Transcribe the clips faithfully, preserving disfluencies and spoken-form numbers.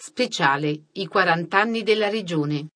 Speciale, i quaranta anni della Regione.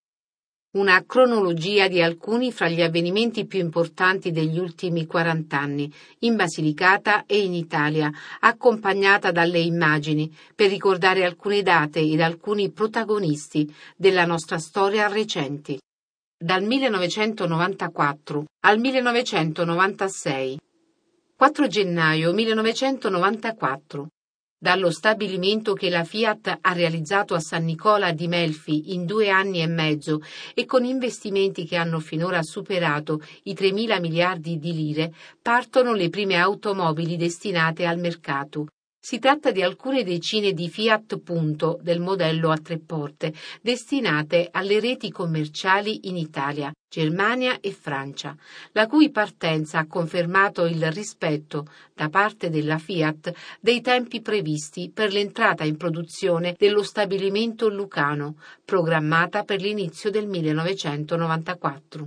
Una cronologia di alcuni fra gli avvenimenti più importanti degli ultimi quaranta anni, in Basilicata e in Italia, accompagnata dalle immagini, per ricordare alcune date ed alcuni protagonisti della nostra storia recenti. Dal millenovecentonovantaquattro al millenovecentonovantasei. quattro gennaio millenovecentonovantaquattro. Dallo stabilimento che la Fiat ha realizzato a San Nicola di Melfi in due anni e mezzo e con investimenti che hanno finora superato i tremila miliardi di lire, partono le prime automobili destinate al mercato. Si tratta di alcune decine di Fiat Punto del modello a tre porte, destinate alle reti commerciali in Italia, Germania e Francia, la cui partenza ha confermato il rispetto, da parte della Fiat, dei tempi previsti per l'entrata in produzione dello stabilimento lucano, programmata per l'inizio del millenovecentonovantaquattro.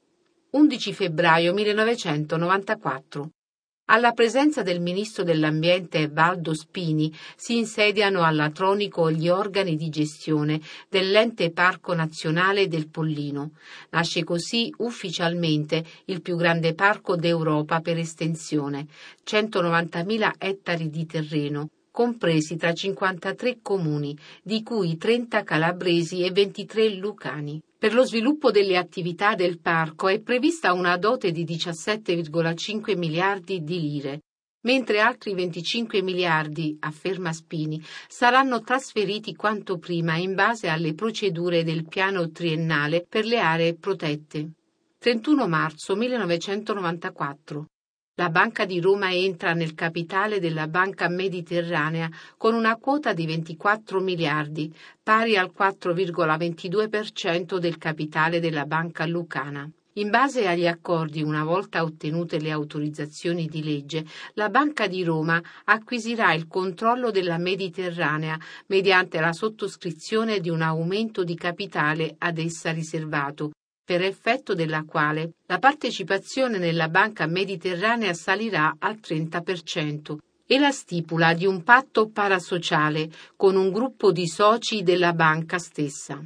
undici febbraio millenovecentonovantaquattro. Alla presenza del ministro dell'Ambiente Valdo Spini si insediano all'Atronico gli organi di gestione dell'Ente Parco Nazionale del Pollino. Nasce così ufficialmente il più grande parco d'Europa per estensione, centonovantamila ettari di terreno, compresi tra cinquantatré comuni, di cui trenta calabresi e ventitré lucani. Per lo sviluppo delle attività del parco è prevista una dote di diciassette virgola cinque miliardi di lire, mentre altri venticinque miliardi, afferma Spini, saranno trasferiti quanto prima in base alle procedure del piano triennale per le aree protette. trentuno marzo millenovecentonovantaquattro. La Banca di Roma entra nel capitale della Banca Mediterranea con una quota di ventiquattro miliardi, pari al quattro virgola ventidue per cento del capitale della Banca Lucana. In base agli accordi, una volta ottenute le autorizzazioni di legge, la Banca di Roma acquisirà il controllo della Mediterranea mediante la sottoscrizione di un aumento di capitale ad essa riservato, per effetto della quale la partecipazione nella Banca Mediterranea salirà al trenta per cento, e la stipula di un patto parasociale con un gruppo di soci della banca stessa.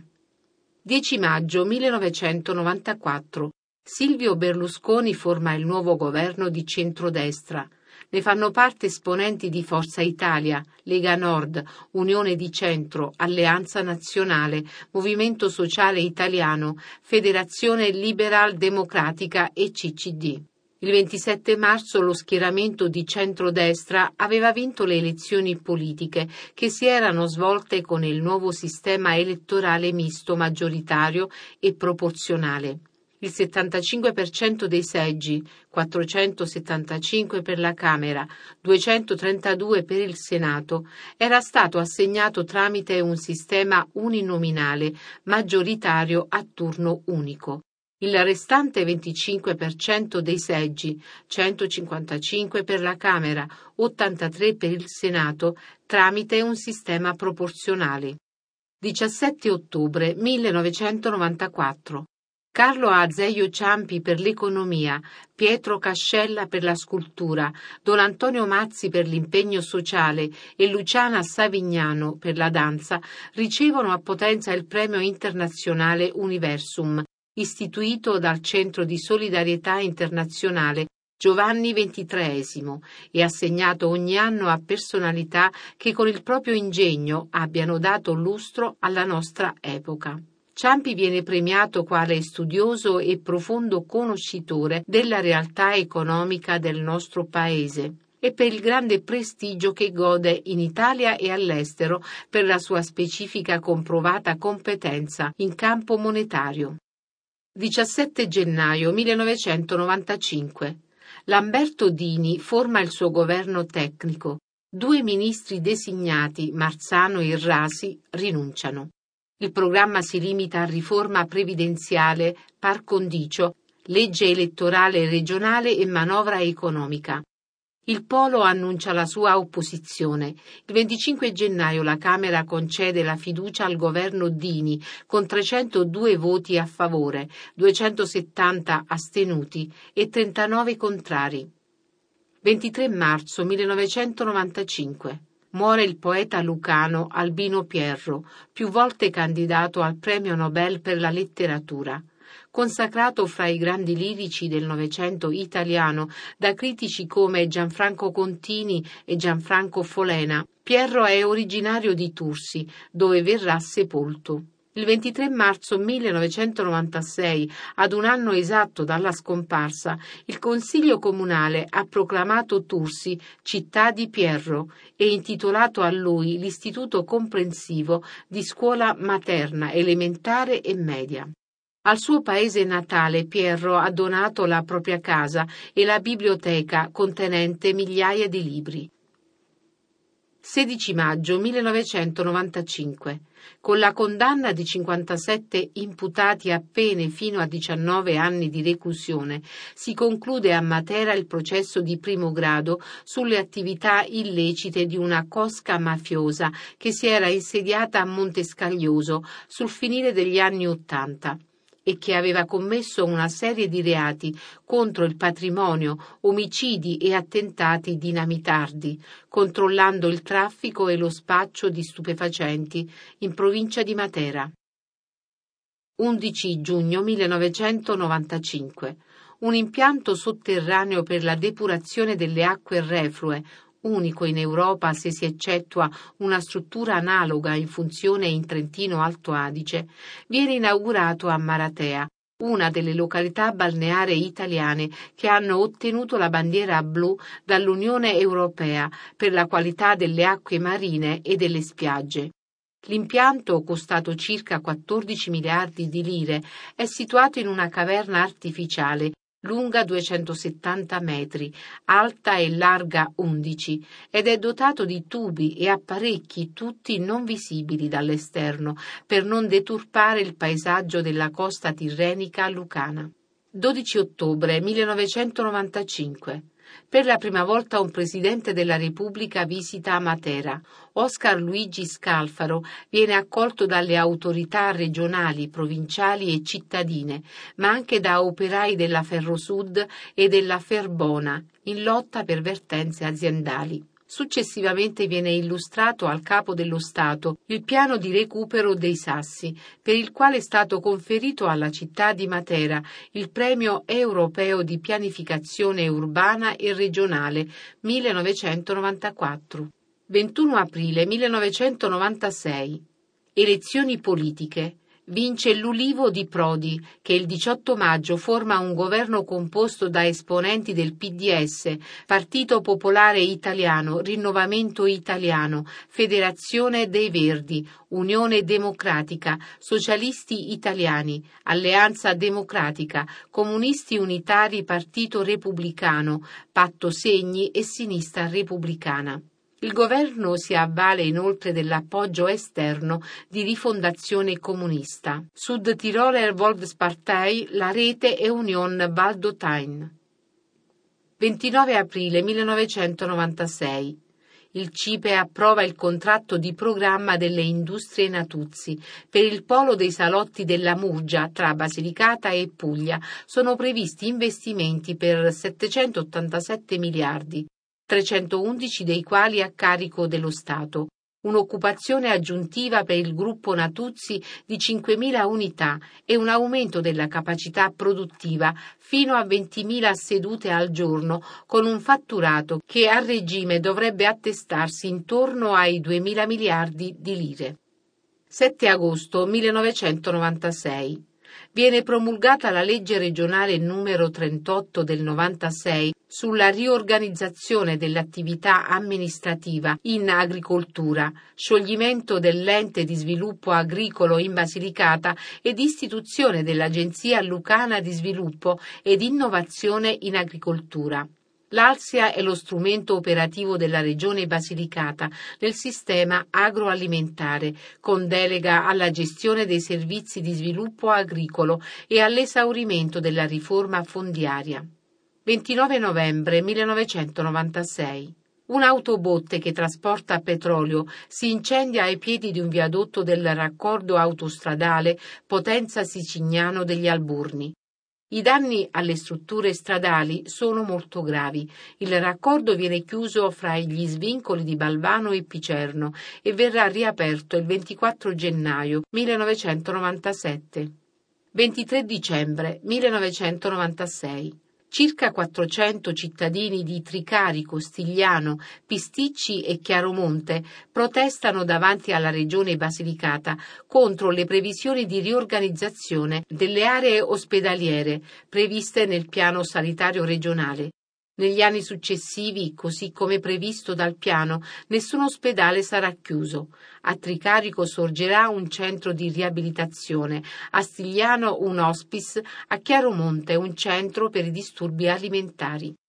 dieci maggio millenovecentonovantaquattro. Silvio Berlusconi forma il nuovo governo di centrodestra. Ne fanno parte esponenti di Forza Italia, Lega Nord, Unione di Centro, Alleanza Nazionale, Movimento Sociale Italiano, Federazione Liberal Democratica e C C D. Il ventisette marzo lo schieramento di centrodestra aveva vinto le elezioni politiche che si erano svolte con il nuovo sistema elettorale misto maggioritario e proporzionale. Il settantacinque per cento dei seggi, quattrocentosettantacinque per la Camera, duecentotrentadue per il Senato, era stato assegnato tramite un sistema uninominale maggioritario a turno unico. Il restante venticinque per cento dei seggi, centocinquantacinque per la Camera, ottantatré per il Senato, tramite un sistema proporzionale. diciassette ottobre millenovecentonovantaquattro. Carlo Azeglio Ciampi per l'economia, Pietro Cascella per la scultura, Don Antonio Mazzi per l'impegno sociale e Luciana Savignano per la danza ricevono a Potenza il premio internazionale Universum, istituito dal Centro di Solidarietà Internazionale Giovanni ventitreesimo e assegnato ogni anno a personalità che con il proprio ingegno abbiano dato lustro alla nostra epoca. Ciampi viene premiato quale studioso e profondo conoscitore della realtà economica del nostro paese e per il grande prestigio che gode in Italia e all'estero per la sua specifica comprovata competenza in campo monetario. diciassette gennaio millenovecentonovantacinque. Lamberto Dini forma il suo governo tecnico. Due ministri designati, Marzano e Rasi, rinunciano. Il programma si limita a riforma previdenziale, par condicio, legge elettorale regionale e manovra economica. Il Polo annuncia la sua opposizione. Il venticinque gennaio la Camera concede la fiducia al governo Dini con trecentodue voti a favore, duecentosettanta astenuti e trentanove contrari. ventitré marzo millenovecentonovantacinque. Muore il poeta lucano Albino Pierro, più volte candidato al Premio Nobel per la letteratura. Consacrato fra i grandi lirici del Novecento italiano da critici come Gianfranco Contini e Gianfranco Folena, Pierro è originario di Tursi, dove verrà sepolto. Il ventitré marzo millenovecentonovantasei, ad un anno esatto dalla scomparsa, il Consiglio Comunale ha proclamato Tursi città di Pierro e intitolato a lui l'istituto comprensivo di scuola materna, elementare e media. Al suo paese natale Pierro ha donato la propria casa e la biblioteca contenente migliaia di libri. sedici maggio millenovecentonovantacinque. Con la condanna di cinquantasette imputati a pene fino a diciannove anni di reclusione, si conclude a Matera il processo di primo grado sulle attività illecite di una cosca mafiosa che si era insediata a Montescaglioso sul finire degli anni Ottanta e che aveva commesso una serie di reati contro il patrimonio, omicidi e attentati dinamitardi, controllando il traffico e lo spaccio di stupefacenti in provincia di Matera. undici giugno millenovecentonovantacinque. Un impianto sotterraneo per la depurazione delle acque reflue, unico in Europa se si eccettua una struttura analoga in funzione in Trentino Alto Adige, viene inaugurato a Maratea, una delle località balneari italiane che hanno ottenuto la bandiera blu dall'Unione Europea per la qualità delle acque marine e delle spiagge. L'impianto, costato circa quattordici miliardi di lire, è situato in una caverna artificiale lunga duecentosettanta metri, alta e larga undici, ed è dotato di tubi e apparecchi tutti non visibili dall'esterno per non deturpare il paesaggio della costa tirrenica lucana. dodici ottobre millenovecentonovantacinque. Per la prima volta un Presidente della Repubblica visita Matera. Oscar Luigi Scalfaro viene accolto dalle autorità regionali, provinciali e cittadine, ma anche da operai della Ferrosud e della Ferbona, in lotta per vertenze aziendali. Successivamente viene illustrato al Capo dello Stato il piano di recupero dei Sassi, per il quale è stato conferito alla città di Matera il Premio Europeo di Pianificazione Urbana e Regionale millenovecentonovantaquattro. ventuno aprile millenovecentonovantasei. Elezioni politiche. Vince l'Ulivo di Prodi, che il diciotto maggio forma un governo composto da esponenti del P D S, Partito Popolare Italiano, Rinnovamento Italiano, Federazione dei Verdi, Unione Democratica, Socialisti Italiani, Alleanza Democratica, Comunisti Unitari, Partito Repubblicano, Patto Segni e Sinistra Repubblicana. Il governo si avvale inoltre dell'appoggio esterno di Rifondazione Comunista, Südtiroler Volkspartei, La Rete e Union Baldotin. ventinove aprile millenovecentonovantasei. Il CIPE approva il contratto di programma delle industrie Natuzzi. Per il polo dei salotti della Murgia, tra Basilicata e Puglia, sono previsti investimenti per settecentottantasette miliardi. trecentoundici dei quali a carico dello Stato, un'occupazione aggiuntiva per il gruppo Natuzzi di cinquemila unità e un aumento della capacità produttiva fino a ventimila sedute al giorno, con un fatturato che a regime dovrebbe attestarsi intorno ai duemila miliardi di lire. sette agosto millenovecentonovantasei. Viene promulgata la legge regionale numero trentotto del novantasei sulla riorganizzazione dell'attività amministrativa in agricoltura, scioglimento dell'ente di sviluppo agricolo in Basilicata ed istituzione dell'Agenzia Lucana di Sviluppo ed Innovazione in Agricoltura. L'Alsia è lo strumento operativo della Regione Basilicata nel sistema agroalimentare, con delega alla gestione dei servizi di sviluppo agricolo e all'esaurimento della riforma fondiaria. ventinove novembre millenovecentonovantasei. Un'autobotte che trasporta petrolio si incendia ai piedi di un viadotto del raccordo autostradale Potenza Sicignano degli Alburni. I danni alle strutture stradali sono molto gravi. Il raccordo viene chiuso fra gli svincoli di Balvano e Picerno e verrà riaperto il ventiquattro gennaio millenovecentonovantasette. ventitré dicembre millenovecentonovantasei. Circa quattrocento cittadini di Tricarico, Stigliano, Pisticci e Chiaromonte protestano davanti alla Regione Basilicata contro le previsioni di riorganizzazione delle aree ospedaliere previste nel piano sanitario regionale. Negli anni successivi, così come previsto dal piano, nessun ospedale sarà chiuso. A Tricarico sorgerà un centro di riabilitazione, a Stigliano un hospice, a Chiaromonte un centro per i disturbi alimentari.